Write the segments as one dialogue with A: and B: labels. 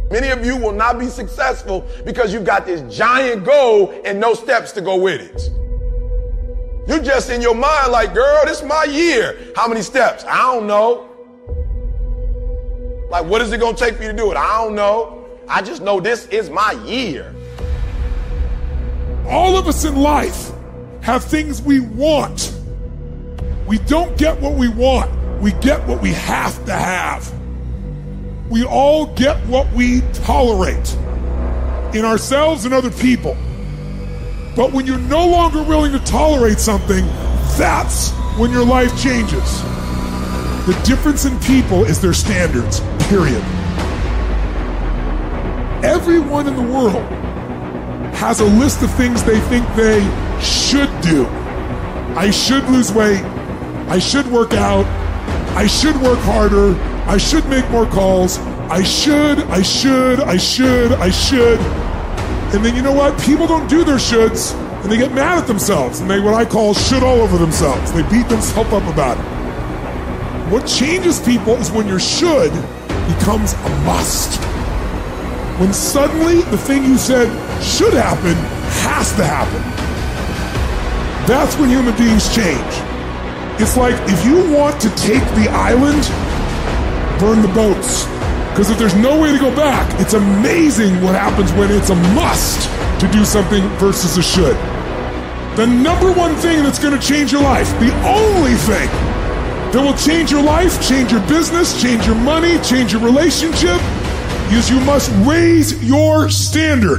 A: Many of you will not be successful because you've got this giant goal and no steps to go with it. You're just in your mind like, girl, this is my year. How many steps? I don't know. Like, what is it going to take for you to do it? I don't know. I just know this is my year.
B: All of us in life have things we want. We don't get what we want. We get what we have to have. We all get what we tolerate in ourselves and other people. But when you're no longer willing to tolerate something, that's when your life changes. The difference in people is their standards, period. Everyone in the world has a list of things they think they should do. I should lose weight. I should work out. I should work harder. I should make more calls. I should. And then you know what? People don't do their shoulds and they get mad at themselves and they what I call should all over themselves. They beat themselves up about it. What changes people is when your should becomes a must. When suddenly the thing you said should happen has to happen. That's when human beings change. It's like if you want to take the island, burn the boats. Because if there's no way to go back, it's amazing what happens when it's a must to do something versus a should. The number one thing that's going to change your life, the only thing that will change your life, change your business, change your money, change your relationship, is you must raise your standard.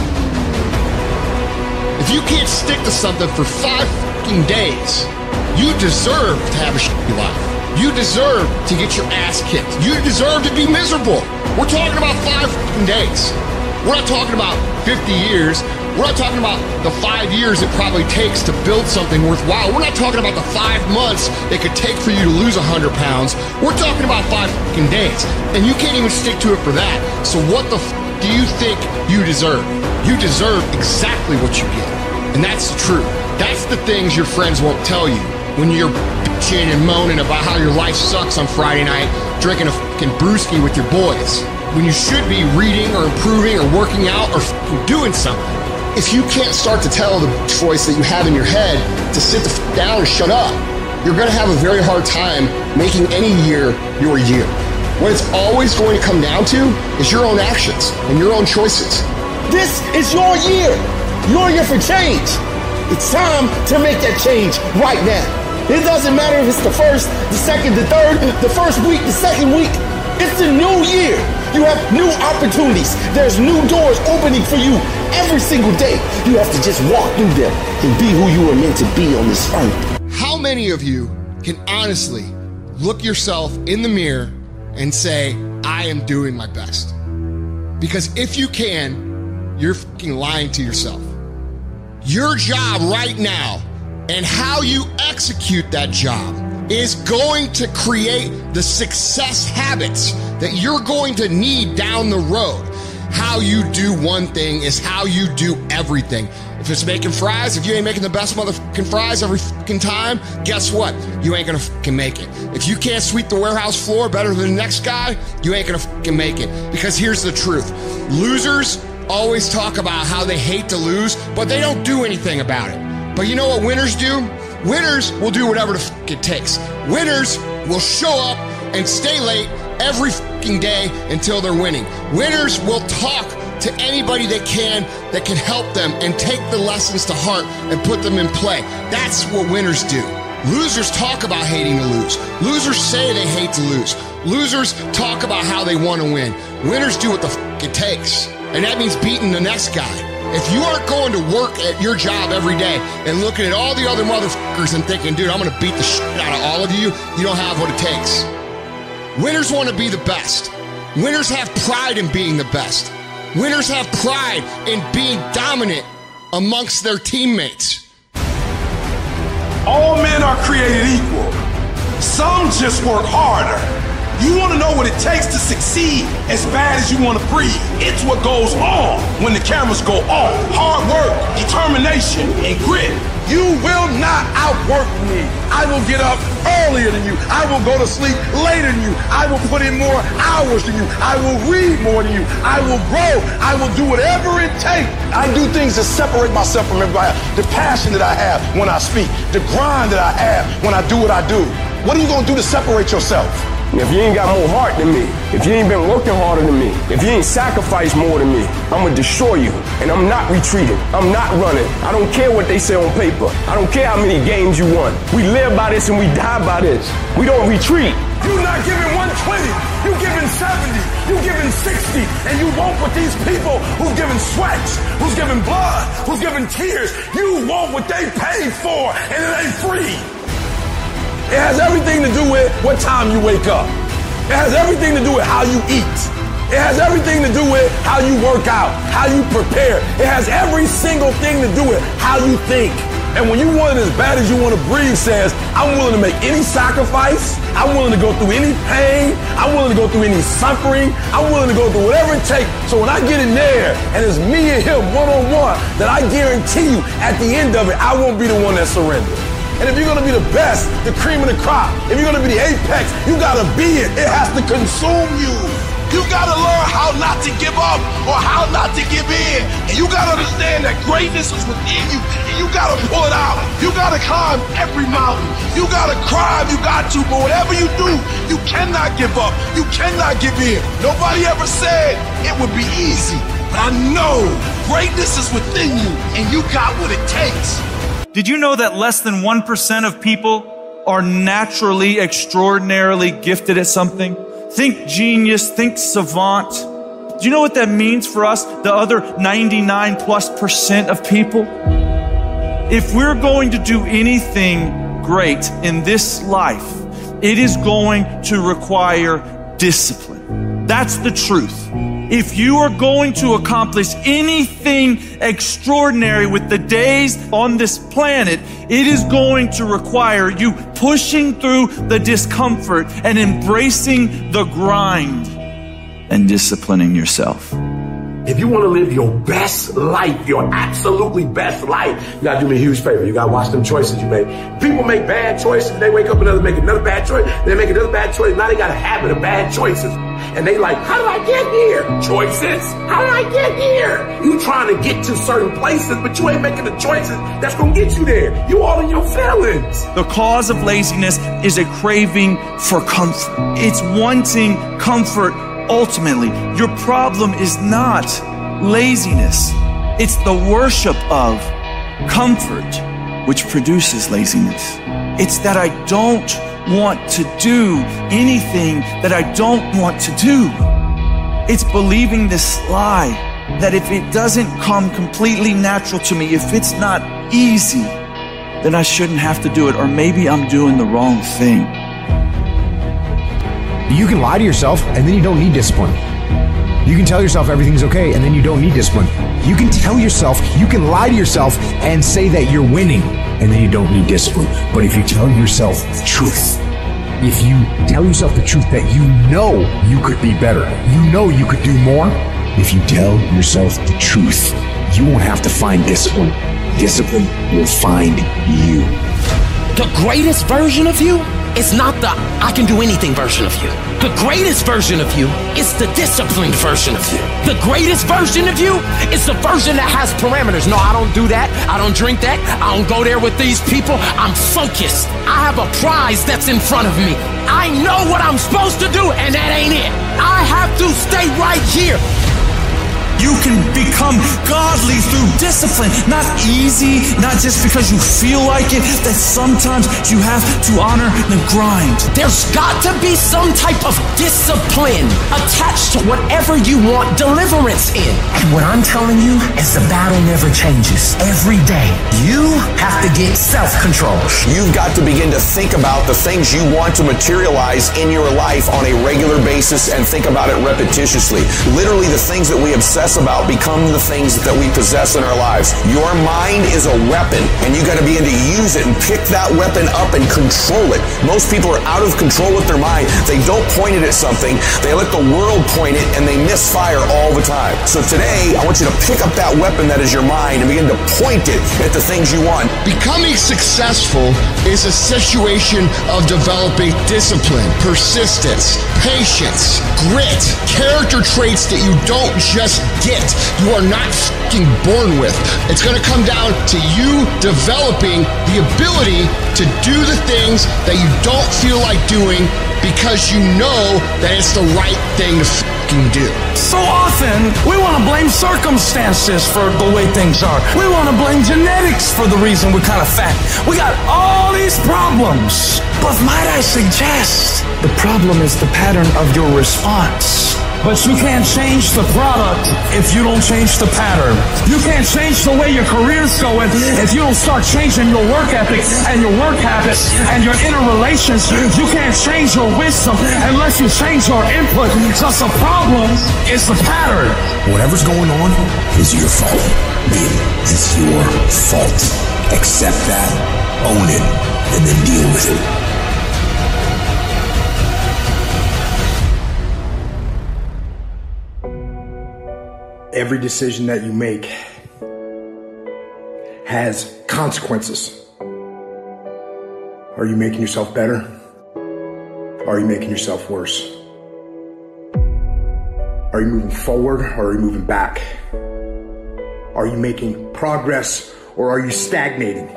C: If you can't stick to something for 5 fucking days, you deserve to have a shitty life. You deserve to get your ass kicked. You deserve to be miserable. We're talking about 5 fucking days. We're not talking about 50 years. We're not talking about the 5 years it probably takes to build something worthwhile. We're not talking about the 5 months it could take for you to lose 100 pounds. We're talking about 5 fucking days. And you can't even stick to it for that. So what the do you think you deserve? You deserve exactly what you get. And that's the truth. That's the things your friends won't tell you when you're bitching and moaning about how your life sucks on Friday night, drinking a fucking brewski with your boys, when you should be reading or improving or working out or doing something. If you can't start to tell the voice that you have in your head to sit the down and shut up, you're going to have a very hard time making any year your year. What it's always going to come down to is your own actions and your own choices.
D: This is your year. Your year for change. It's time to make that change right now. It doesn't matter if it's the first, the second, the third, the first week, the second week. It's a new year. You have new opportunities. There's new doors opening for you every single day. You have to just walk through them and be who you are meant to be on this earth.
C: How many of you can honestly look yourself in the mirror and say, I am doing my best? Because if you can, you're fucking lying to yourself. Your job right now and how you execute that job is going to create the success habits that you're going to need down the road. How you do one thing is how you do everything. If it's making fries, if you ain't making the best motherfucking fries every fucking time, guess what? You ain't gonna fucking make it. If you can't sweep the warehouse floor better than the next guy, you ain't gonna fucking make it. Because here's the truth. Losers always talk about how they hate to lose, but they don't do anything about it. But you know what winners do? Winners will do whatever the fuck it takes. Winners will show up and stay late every fucking day until they're winning. Winners will talk to anybody they can that can help them and take the lessons to heart and put them in play. That's what winners do. Losers talk about hating to lose. Losers say they hate to lose. Losers talk about how they want to win. Winners do what the fuck it takes. And that means beating the next guy. If you aren't going to work at your job every day and looking at all the other motherfuckers and thinking, dude, I'm going to beat the shit out of all of you, you don't have what it takes. Winners want to be the best. Winners have pride in being the best. Winners have pride in being dominant amongst their teammates.
A: All men are created equal. Some just work harder. You want to know what it takes to succeed as bad as you want to breathe. It's what goes on when the cameras go off. Hard work, determination, and grit. You will not outwork me. I will get up earlier than you. I will go to sleep later than you. I will put in more hours than you. I will read more than you. I will grow. I will do whatever it takes. I do things to separate myself from everybody. The passion that I have when I speak. The grind that I have when I do what I do. What are you going to do to separate yourself?
E: If you ain't got more heart than me, if you ain't been working harder than me, if you ain't sacrificed more than me, I'm gonna destroy you. And I'm not retreating. I'm not running. I don't care what they say on paper. I don't care how many games you won. We live by this and we die by this. We don't retreat.
A: You're not giving 120. You're giving 70. You're giving 60. And you want what these people who's giving sweats, who's giving blood, who's giving tears, you want what they paid for, and it ain't free. It has everything to do with what time you wake up. It has everything to do with how you eat. It has everything to do with how you work out, how you prepare. It has every single thing to do with how you think. And when you want it as bad as you want to breathe, says, I'm willing to make any sacrifice. I'm willing to go through any pain. I'm willing to go through any suffering. I'm willing to go through whatever it takes. So when I get in there and it's me and him one-on-one, that I guarantee you at the end of it, I won't be the one that surrenders. And if you're going to be the best, the cream of the crop, if you're going to be the apex, you got to be it. It has to consume you. You got to learn how not to give up or how not to give in. And you got to understand that greatness is within you. And you got to pull it out. You got to climb every mountain. You got to cry if you got to. But whatever you do, you cannot give up. You cannot give in. Nobody ever said it would be easy. But I know greatness is within you. And you got what it takes.
F: Did you know that less than 1% of people are naturally, extraordinarily gifted at something? Think genius, think savant. Do you know what that means for us, the other 99+% of people? If we're going to do anything great in this life, it is going to require discipline. That's the truth. If you are going to accomplish anything extraordinary with the days on this planet, it is going to require you pushing through the discomfort and embracing the grind and disciplining yourself.
G: If you want to live your best life, your absolutely best life, you got to do me a huge favor. You got to watch them choices you make. People make bad choices. They wake up and make another bad choice. They make another bad choice. Now they got a habit of bad choices. And they like, how did I get here? Choices. How did I get here? You trying to get to certain places, but you ain't making the choices that's going to get you there. You all in your feelings.
F: The cause of laziness is a craving for comfort. It's wanting comfort ultimately. Your problem is not laziness. It's the worship of comfort which produces laziness. It's that I don't want to do anything that I don't want to do. It's believing this lie that if it doesn't come completely natural to me, if it's not easy, then I shouldn't have to do it, or maybe I'm doing the wrong thing.
H: You can lie to yourself and then you don't need discipline. You can tell yourself everything's okay and then you don't need discipline. You can tell yourself, you can lie to yourself and say that you're winning and then you don't need discipline. But if you tell yourself the truth, if you tell yourself the truth that you know you could be better, you know you could do more, if you tell yourself the truth, you won't have to find discipline. Discipline will find you.
D: The greatest version of you is not the I can do anything version of you. The greatest version of you is the disciplined version of you. The greatest version of you is the version that has parameters. No, I don't do that. I don't drink that. I don't go there with these people. I'm focused. I have a prize that's in front of me. I know what I'm supposed to do, and that ain't it. I have to stay right here.
F: You can become godly through discipline, not easy, not just because you feel like it, that sometimes you have to honor the grind.
D: There's got to be some type of discipline attached to whatever you want deliverance in. And what I'm telling you is the battle never changes. Every day, you have to get self-control.
I: You've got to begin to think about the things you want to materialize in your life on a regular basis and think about it repetitiously. Literally the things that we obsess obsess about become the things that we possess in our lives. Your mind is a weapon, and you got to begin to use it and pick that weapon up and control it. Most people are out of control with their mind. They don't point it at something. They let the world point it, and they misfire all the time. So today, I want you to pick up that weapon that is your mind and begin to point it at the things you want.
C: Becoming successful is a situation of developing discipline, persistence, patience, grit, character traits that you don't just get. You are not fucking born with. It's going to come down to you developing the ability to do the things that you don't feel like doing because you know that it's the right thing to fucking do.
J: So often, we want to blame circumstances for the way things are. We want to blame genetics for the reason we're kind of fat. We got all these problems. But might I suggest, the problem is the pattern of your response. But you can't change the product if you don't change the pattern. You can't change the way your career's going if you don't start changing your work ethic and your work habits and your inner relations. You can't change your wisdom unless you change your input. Because the problem is the pattern.
H: Whatever's going on is your fault. It's your fault. Accept that, own it, and then deal with it.
K: Every decision that you make has consequences. Are you making yourself better? Or are you making yourself worse? Are you moving forward or are you moving back? Are you making progress or are you stagnating?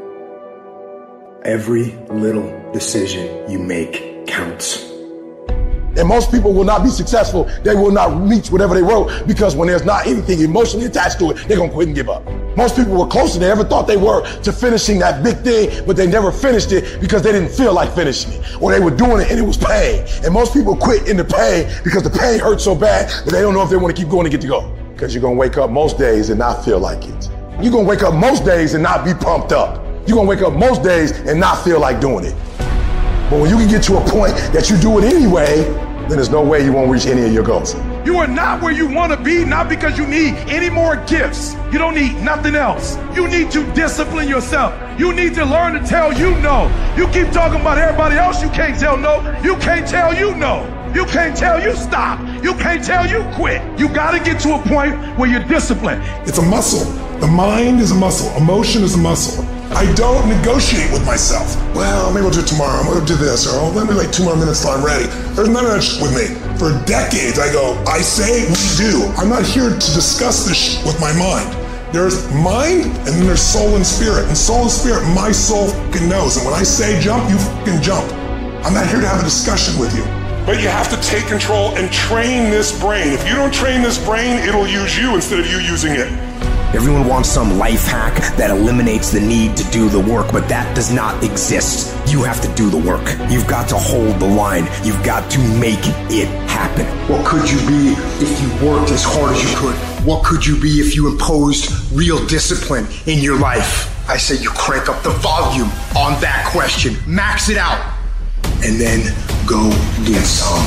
K: Every little decision you make counts.
A: And most people will not be successful. They will not reach whatever they wrote because when there's not anything emotionally attached to it, they're going to quit and give up. Most people were closer than they ever thought they were to finishing that big thing, but they never finished it because they didn't feel like finishing it. Or they were doing it and it was pain. And most people quit in the pain because the pain hurts so bad that they don't know if they want to keep going to get to go. Because you're going to wake up most days and not feel like it. You're going to wake up most days and not be pumped up. You're going to wake up most days and not feel like doing it. But when you can get to a point that you do it anyway, then there's no way you won't reach any of your goals.
B: You are not where you want to be, not because you need any more gifts. You don't need nothing else. You need to discipline yourself. You need to learn to tell you no. You keep talking about everybody else, you can't tell no. You can't tell you no. You can't tell you stop. You can't tell you quit. You got to get to a point where you're disciplined. It's a muscle. The mind is a muscle. Emotion is a muscle. I don't negotiate with myself. Well, maybe I'll do it tomorrow. I'm going to do this. Or let me like 2 more minutes till I'm ready. There's none of that shit with me. For decades, I go, I say, we do. I'm not here to discuss this shit with my mind. There's mind, and then there's soul and spirit. And soul and spirit, my soul fucking knows. And when I say jump, you fucking jump. I'm not here to have a discussion with you. But you have to take control and train this brain. If you don't train this brain, it'll use you instead of you using it.
H: Everyone wants some life hack that eliminates the need to do the work, but that does not exist. You have to do the work. You've got to hold the line. You've got to make it happen.
K: What could you be if you worked as hard as you could? What could you be if you imposed real discipline in your life? I say you crank up the volume on that question. Max it out. And then go do some.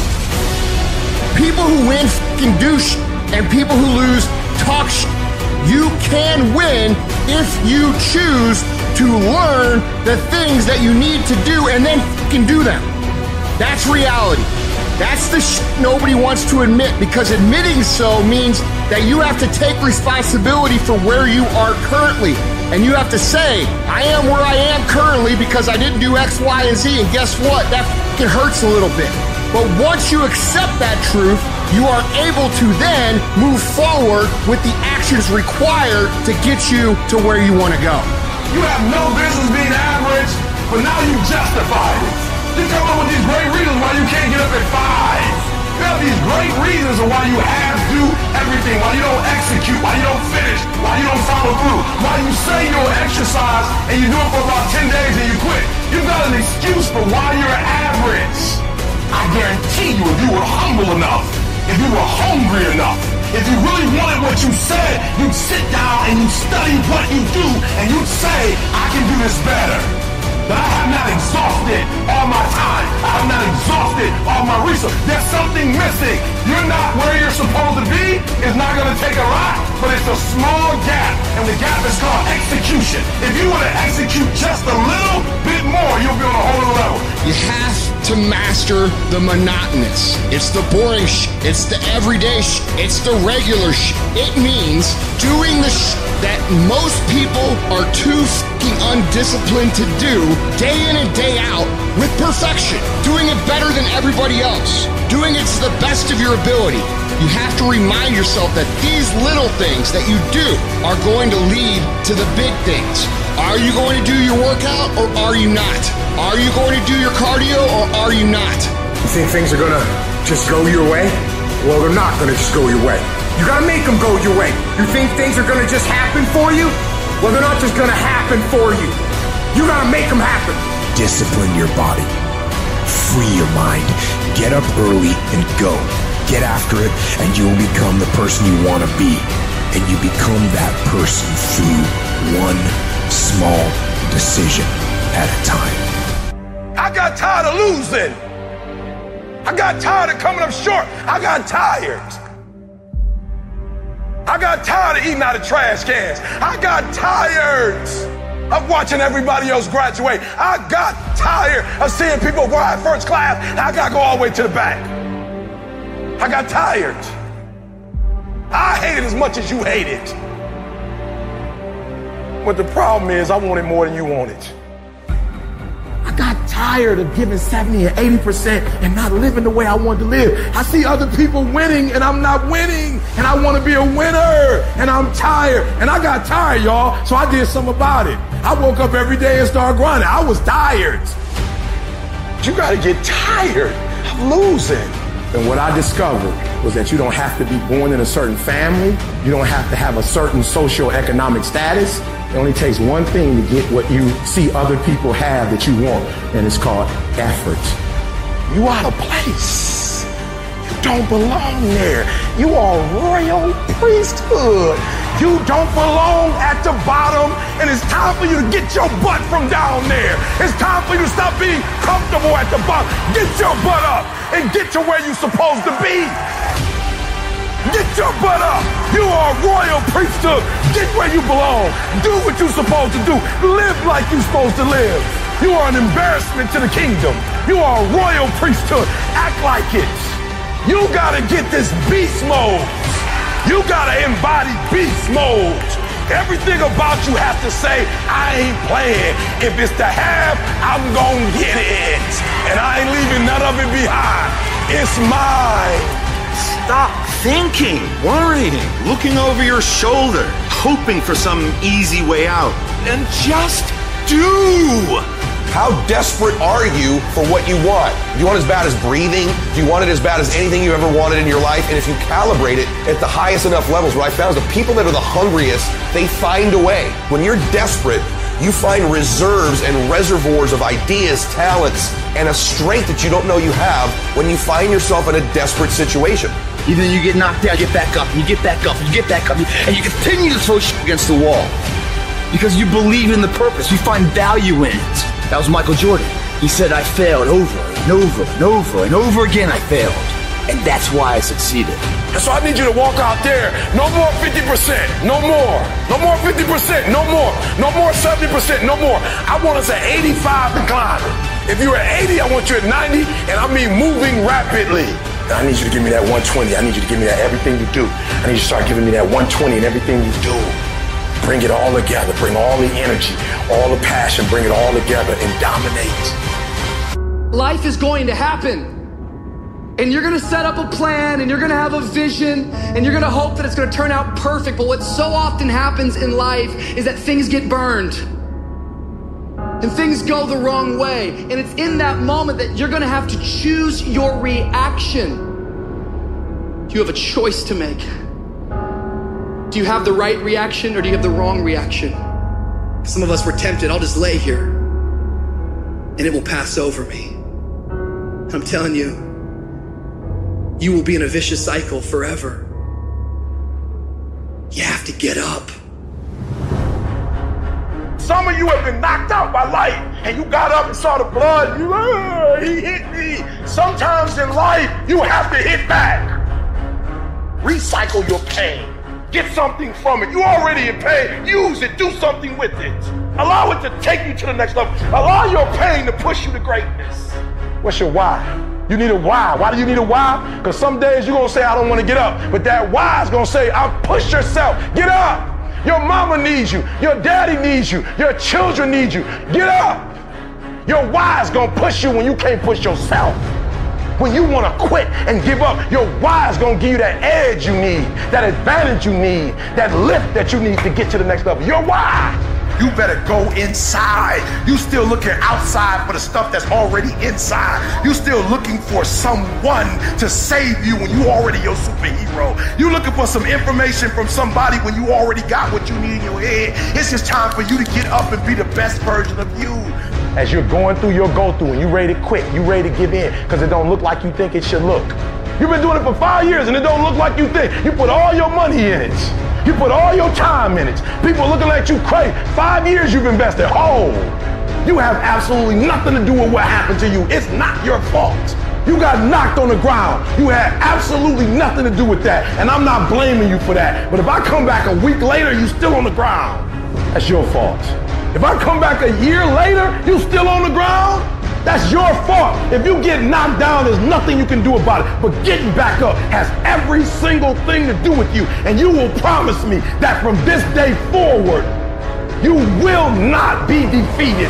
C: People who win fucking do shit, and people who lose talk shit. You can win if you choose to learn the things that you need to do and then fucking do them. That's reality. That's the shit nobody wants to admit, because admitting so means that you have to take responsibility for where you are currently. And you have to say, I am where I am currently because I didn't do X, Y, and Z. And guess what? That fucking hurts a little bit. But once you accept that truth, you are able to then move forward with the actions required to get you to where you want to go.
G: You have no business being average, but now you justify it. You come up with these great reasons why you can't get up at 5. You have these great reasons of why you have to do everything, why you don't execute, why you don't finish, why you don't follow through, why you say you'll exercise and you do it for about 10 days and you quit. You've got an excuse for why you're average. I guarantee you, if you were humble enough, if you were hungry enough, if you really wanted what you said, you'd sit down and you'd study what you do and you'd say, I can do this better.
A: that I have not exhausted all my time. I have not exhausted all my resources. There's something missing. You're not where you're supposed to be. It's not going to take a lot, but it's a small gap, and the gap is called execution. If you want to execute just a little bit more, you'll be on a whole other level.
C: You have to master the monotonous. It's the boring it's the everyday it's the regular It means doing the that most people are too fucking undisciplined to do day in and day out with perfection. Doing it better than everybody else. Doing it to the best of your ability. You have to remind yourself that these little things that you do are going to lead to the big things. Are you going to do your workout or are you not? Are you going to do your cardio or are you not?
K: You think things are gonna just go your way? Well, they're not gonna just go your way. You gotta make them go your way. You think things are gonna just happen for you? Well, they're not just gonna happen for you. You gotta make them happen.
H: Discipline your body. Free your mind. Get up early and go. Get after it, and you will become the person you want to be. And you become that person through one small decision at a time.
A: I got tired of losing. I got tired of coming up short. I got tired. I got tired of eating out of trash cans. I got tired of watching everybody else graduate. I got tired of seeing people ride first class. I got to go all the way to the back. I got tired. I hate it as much as you hate it. But the problem is I want it more than you want it. I got tired of giving 70 or 80% and not living the way I want to live. I see other people winning and I'm not winning, and I want to be a winner, and I'm tired. And I got tired, y'all, so I did something about it. I woke up every day and started grinding. I was tired. You got to get tired of losing. And what I discovered was that you don't have to be born in a certain family. You don't have to have a certain socioeconomic status. It only takes one thing to get what you see other people have that you want, and it's called effort. You out of place. You don't belong there. You are royal priesthood. You don't belong at the bottom, and it's time for you to get your butt from down there. It's time for you to stop being comfortable at the bottom. Get your butt up and get to where you're supposed to be. Get your butt up. You are a royal priesthood. Get where you belong. Do what you're supposed to do. Live like you're supposed to live. You are an embarrassment to the kingdom. You are a royal priesthood. Act like it. You gotta get this beast mode. You gotta embody beast mode. Everything about you has to say, I ain't playing. If it's to have, I'm gonna get it. And I ain't leaving none of it behind. It's mine.
L: Stop thinking, worrying, looking over your shoulder, hoping for some easy way out, and just do.
I: How desperate are you for what you want? Do you want it as bad as breathing? Do you want it as bad as anything you ever wanted in your life? And if you calibrate it at the highest enough levels, what I found is the people that are the hungriest, they find a way. When you're desperate, you find reserves and reservoirs of ideas, talents, and a strength that you don't know you have when you find yourself in a desperate situation.
L: Either you get knocked down, you get back up, and you get back up, and you get back up, and you continue to throw shit against the wall. Because you believe in the purpose, you find value in it. That was Michael Jordan. He said, I failed over and over and over and over again I failed. And that's why I succeeded.
A: And so I need you to walk out there. No more 50%. No more. No more 50%. No more. No more 70%. No more. I want us at 85 and climbing. If you're at 80, I want you at 90, and I mean moving rapidly. And I need you to give me that 120. I need you to give me that everything you do. I need you to start giving me that 120 in everything you do. Bring it all together. Bring all the energy, all the passion. Bring it all together and dominate.
M: Life is going to happen. And you're going to set up a plan, and you're going to have a vision, and you're going to hope that it's going to turn out perfect. But what so often happens in life is that things get burned. And things go the wrong way. And it's in that moment that you're going to have to choose your reaction. You have a choice to make. Do you have the right reaction, or do you have the wrong reaction? Some of us were tempted, I'll just lay here and it will pass over me. And I'm telling you, you will be in a vicious cycle forever. You have to get up.
G: Some of you have been knocked out by life, and you got up and saw the blood. He hit me. Sometimes in life, you have to hit back. Recycle your pain. Get something from it. You already in pain. Use it. Do something with it. Allow it to take you to the next level. Allow your pain to push you to greatness. What's your why? You need a why. Why do you need a why? Because some days you're going to say, I don't want to get up. But that why is going to say, I'll push yourself. Get up. Your mama needs you. Your daddy needs you. Your children need you. Get up. Your why is going to push you when you can't push yourself. When you want to quit and give up, your why is going to give you that edge you need, that advantage you need, that lift that you need to get to the next level. Your why. You better go inside. You still looking outside for the stuff that's already inside. You still looking for someone to save you when you already your superhero. You looking for some information from somebody when you already got what you need in your head. It's just time for you to get up and be the best version of you. As you're going through your go-through and you ready to quit, you ready to give in because it don't look like you think it should look. You've been doing it for 5 years and it don't look like you think. You put all your money in it. You put all your time in it. People are looking at you crazy. 5 years you've invested. Oh, you have absolutely nothing to do with what happened to you. It's not your fault. You got knocked on the ground. You had absolutely nothing to do with that. And I'm not blaming you for that. But if I come back a week later, you still on the ground. That's your fault. If I come back a year later, you still on the ground. That's your fault. If you get knocked down, there's nothing you can do about it. But getting back up has every single thing to do with you. And you will promise me that from this day forward, you will not be defeated.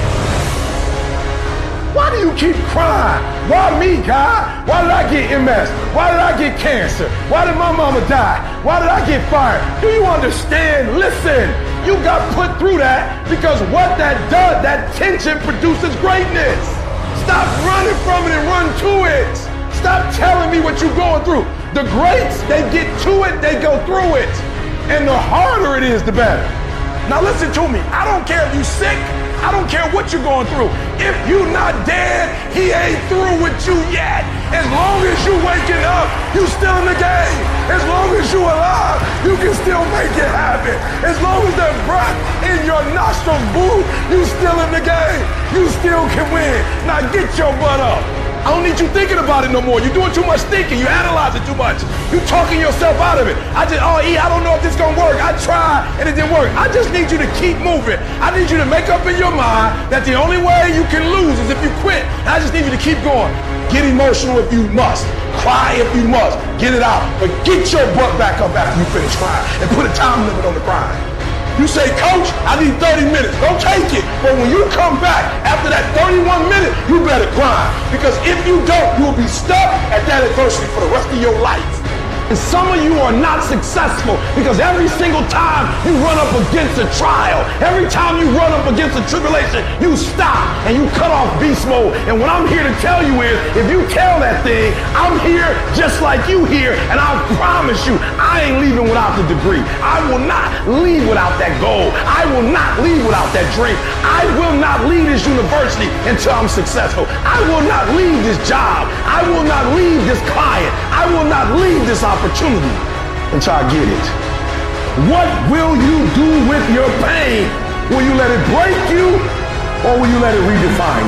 G: Why do you keep crying? Why me, God? Why did I get MS? Why did I get cancer? Why did my mama die? Why did I get fired? Do you understand? Listen, you got put through that because what that does, that tension produces greatness. Stop running from it and run to it. Stop telling me what you're going through. The greats, they get to it, they go through it. And the harder it is, the better. Now listen to me. I don't care if you're sick. I don't care what you're going through. If you're not dead, he ain't through with you yet. As long as you waking up, you still in the game. As long as you alive, you can still make it happen. As long as that breath in your nostrils move, you still in the game. You still can win. Now get your butt up. I don't need you thinking about it no more. You're doing too much thinking. You analyze it too much. You're talking yourself out of it. I don't know if this is going to work. I tried and it didn't work. I just need you to keep moving. I need you to make up in your mind that the only way you can lose is if you quit. And I just need you to keep going. Get emotional if you must. Cry if you must. Get it out. But get your butt back up after you finish crying and put a time limit on the crying. You say, Coach, I need 30 minutes. Don't take it. But when you come back after that 31 minutes, you better grind. Because if you don't, you'll be stuck at that adversity for the rest of your life. And some of you are not successful because every single time you run up against a trial, every time you run up against a tribulation, you stop and you cut off beast mode. And what I'm here to tell you is, if you tell that thing, I'm here just like you here, and I promise you, I ain't leaving without the degree. I will not leave without that goal. I will not leave without that dream. I will not leave this university until I'm successful. I will not leave this job. I will not leave this client. I will not leave this opportunity until I get it. What will you do with your pain? Will you let it break you, or will you let it redefine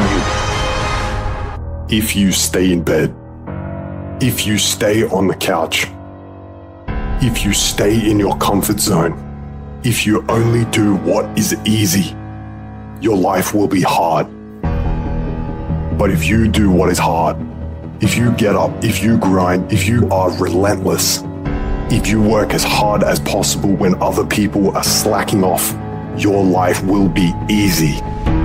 G: you?
N: If you stay in bed, if you stay on the couch, if you stay in your comfort zone, if you only do what is easy, your life will be hard. But if you do what is hard, if you get up, if you grind, if you are relentless, if you work as hard as possible when other people are slacking off, your life will be easy.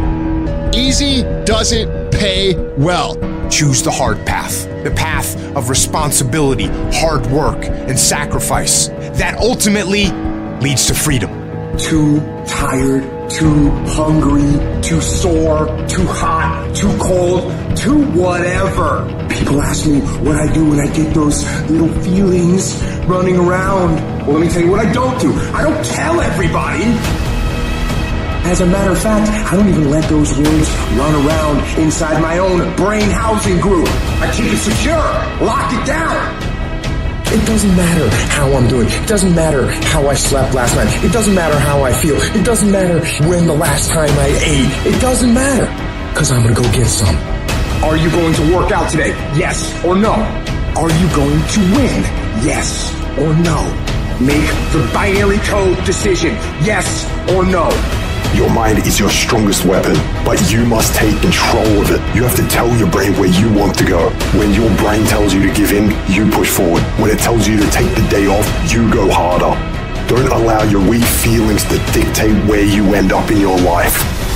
C: Easy doesn't pay well. Choose the hard path, the path of responsibility, hard work, and sacrifice. That ultimately leads to freedom.
K: Too tired, too hungry, too sore, too hot, too cold, too whatever. People ask me what I do when I get those little feelings running around. Well, let me tell you what I don't do. I don't tell everybody. As a matter of fact, I don't even let those words run around inside my own brain housing group. I keep it secure, lock it down.
L: It doesn't matter how I'm doing. It doesn't matter how I slept last night. It doesn't matter how I feel. It doesn't matter when the last time I ate. It doesn't matter, because I'm going to go get some. Are you going to work out today? Yes or no? Are you going to win? Yes or no? Make the binary code decision. Yes or no?
N: Your mind is your strongest weapon, but you must take control of it. You have to tell your brain where you want to go. When your brain tells you to give in, you push forward. When it tells you to take the day off, you go harder. Don't allow your weak feelings to dictate where you end up in your life.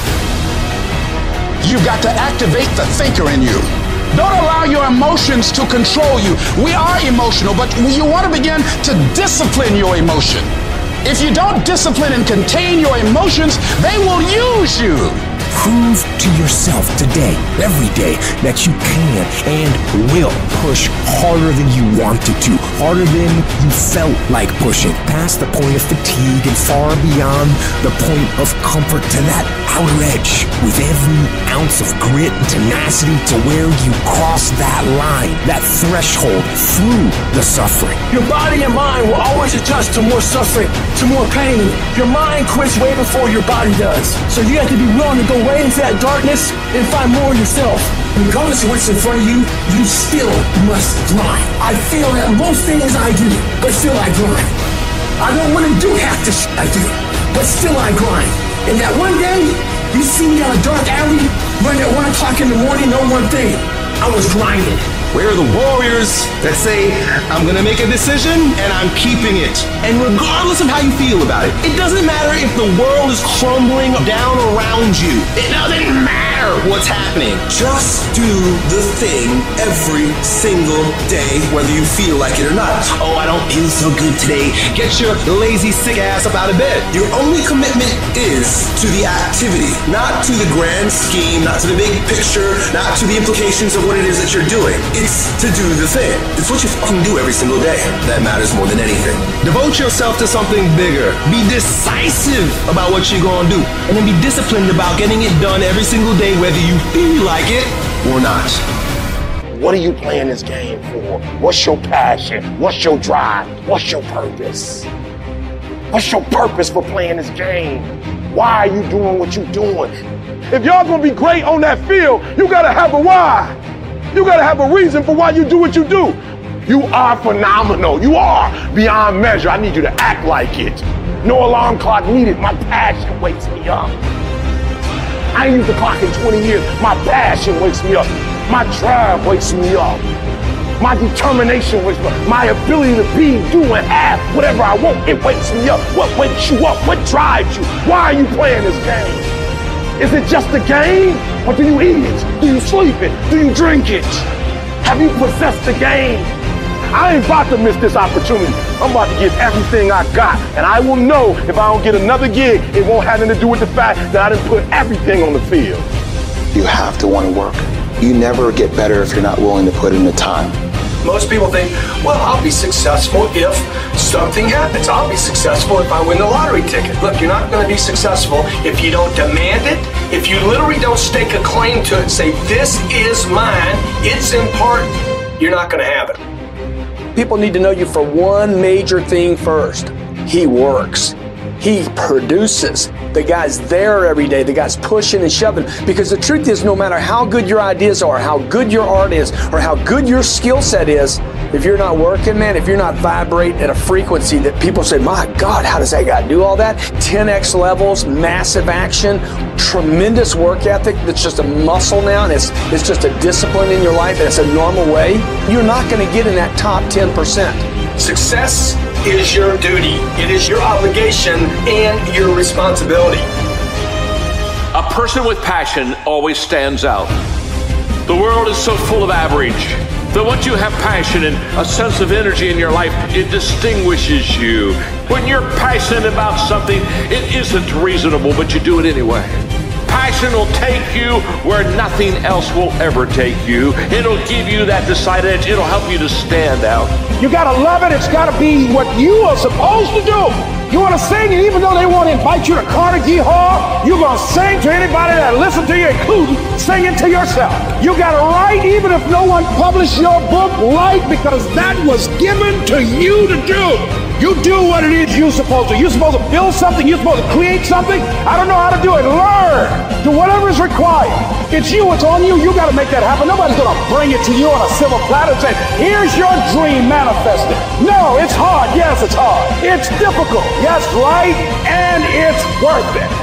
O: You've got to activate the thinker in you. Don't allow your emotions to control you. We are emotional, but you want to begin to discipline your emotion. If you don't discipline and contain your emotions, they will use you.
H: Prove to yourself today, every day, that you can and will push harder than you wanted to, harder than you felt like pushing, past the point of fatigue and far beyond the point of comfort to that outer edge, with every ounce of grit and tenacity to where you cross that line, that threshold through the suffering.
J: Your body and mind will always adjust to more suffering, to more pain. Your mind quits way before your body does. So you have to be willing to go way into that darkness and find more yourself. Regardless of what's in front of you, you still must grind. I feel that most things I do, but still I grind. I don't want to do half the shit I do, but still I grind. And that one day, you see me down a dark alley, running at 1 o'clock in the morning, know one thing, I was grinding.
L: We're the warriors that say, I'm going to make a decision and I'm keeping it. And regardless of how you feel about it, it doesn't matter if the world is crumbling down around you. It doesn't matter what's happening.
P: Just do the thing every single day, whether you feel like it or not.
L: Oh, I don't feel so good today. Get your lazy, sick ass up out of bed.
P: Your only commitment is to the activity, not to the grand scheme, not to the big picture, not to the implications of what it is that you're doing. It's to do the thing. It's what you fucking do every single day that matters more than anything.
L: Devote yourself to something bigger. Be decisive about what you're gonna do. And then be disciplined about getting it done every single day, whether you feel like it or not.
D: What are you playing this game for? What's your passion? What's your drive? What's your purpose? What's your purpose for playing this game? Why are you doing what you're doing?
A: If y'all gonna be great on that field, you gotta have a why. You gotta have a reason for why you do what you do. You are phenomenal. You are beyond measure. I need you to act like it. No alarm clock needed. My passion wakes me up. I ain't used the clock in 20 years. My passion wakes me up. My drive wakes me up. My determination wakes me up. My ability to be, do, and have whatever I want, it wakes me up. What wakes you up? What drives you? Why are you playing this game? Is it just a game? Or do you eat it? Do you sleep it? Do you drink it? Have you possessed the game? I ain't about to miss this opportunity. I'm about to give everything I got. And I will know if I don't get another gig, it won't have anything to do with the fact that I didn't put everything on the field.
P: You have to want to work. You never get better if you're not willing to put in the time.
J: Most people think, well, I'll be successful if something happens. I'll be successful if I win the lottery ticket. Look, you're not going to be successful if you don't demand it, if you literally don't stake a claim to it and say, this is mine, it's important, you're not going to have it.
O: People need to know you for one major thing first. He works. He produces. The guy's there every day. The guy's pushing and shoving. Because the truth is, no matter how good your ideas are, how good your art is, or how good your skill set is, if you're not working, man, if you're not vibrating at a frequency that people say, my God, how does that guy do all that? 10x levels, massive action, tremendous work ethic that's just a muscle now, and it's just a discipline in your life, and it's a normal way, you're not going to get in that top 10%.
J: Success is your duty. It is your obligation and your responsibility.
Q: A person with passion always stands out. The world is so full of average that once you have passion and a sense of energy in your life, it distinguishes you. When you're passionate about something, it isn't reasonable, but you do it anyway. passion will take you where nothing else will ever take you. It'll give you that decided edge. It'll help you to stand out.
R: You gotta love it. It's gotta be what you are supposed to do. You want to sing, and even though they want to invite you to Carnegie Hall, you're going to sing to anybody that listens to you, including singing to yourself. You got to write, even if no one published your book, write, because that was given to you to do. You do what it is you're supposed to. You're supposed to build something. You're supposed to create something. I don't know how to do it. Learn. Do whatever is required. It's you. It's on you. You got to make that happen. Nobody's going to bring it to you on a silver platter and say, here's your dream manifested. No, it's hard. Yes, it's hard. It's difficult. Yes, right. And it's worth it.